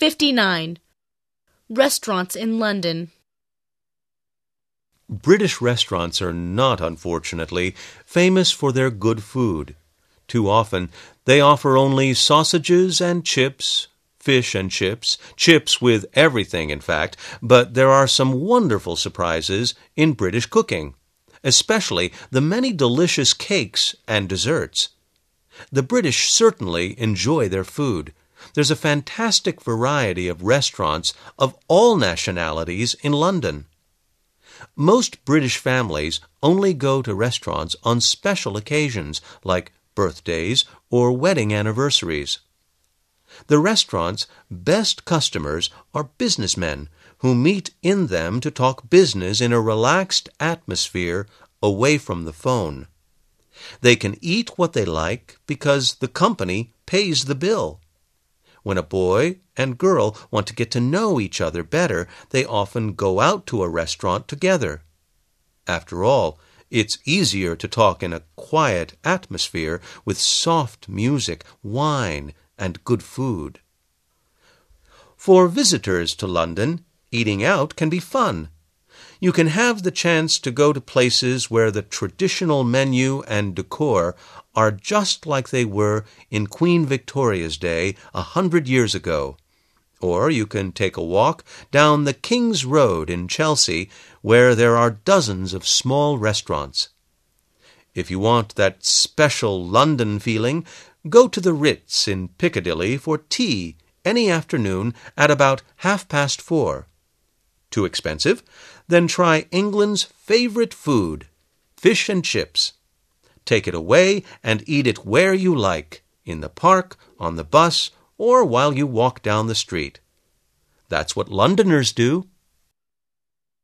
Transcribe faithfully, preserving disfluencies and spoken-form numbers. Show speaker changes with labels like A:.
A: fifty-nine. Restaurants in London.
B: British restaurants are not, unfortunately, famous for their good food. Too often, they offer only sausages and chips, fish and chips, chips with everything, in fact, but there are some wonderful surprises in British cooking, especially the many delicious cakes and desserts. The British certainly enjoy their food. There's a fantastic variety of restaurants of all nationalities in London. Most British families only go to restaurants on special occasions like birthdays or wedding anniversaries. The restaurant's best customers are businessmen who meet in them to talk business in a relaxed atmosphere away from the phone. They can eat what they like because the company pays the bill. When a boy and girl want to get to know each other better, they often go out to a restaurant together. After all, it's easier to talk in a quiet atmosphere with soft music, wine, and good food. For visitors to London, eating out can be fun. You can have the chance to go to places where the traditional menu and decor are just like they were in Queen Victoria's day a hundred years ago. Or you can take a walk down the King's Road in Chelsea, where there are dozens of small restaurants. If you want that special London feeling, go to the Ritz in Piccadilly for tea any afternoon at about half past four. Too expensive? Then try England's favorite food, fish and chips. Take it away and eat it where you like, in the park, on the bus, or while you walk down the street. That's what Londoners do.